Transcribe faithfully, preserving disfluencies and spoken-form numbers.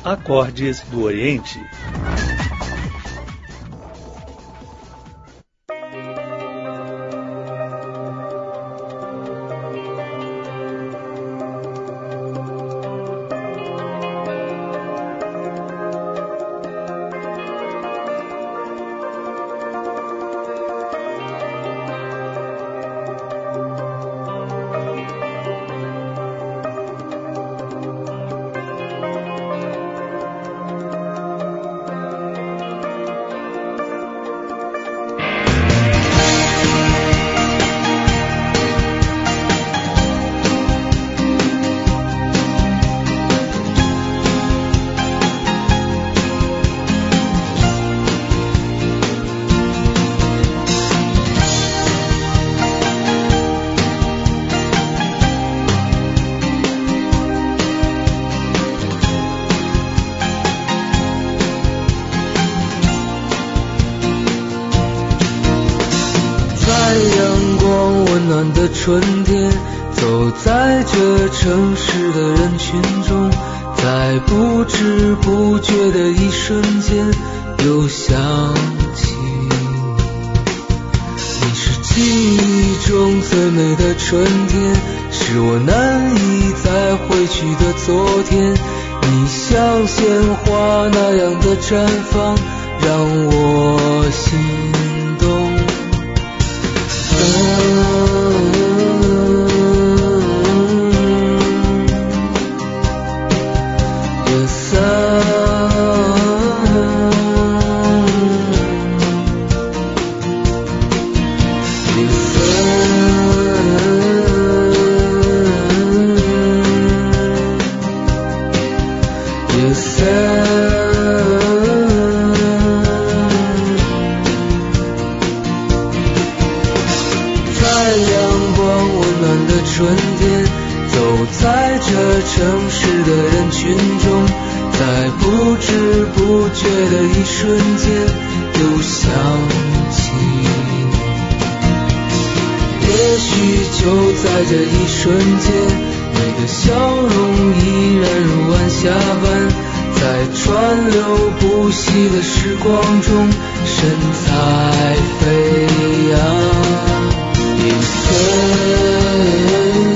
Acordes do Oriente. 春天，走在这城市的人群中，在不知不觉的一瞬间，又想起你是记忆中最美的春天，是我难以再回去的昨天。你像鲜花那样的绽放，让我心动。嗯城市的人群中，在不知不觉的一瞬间，又想起你。也许就在这一瞬间，你的笑容依然如晚霞般，在川流不息的时光中，神采飞扬。一岁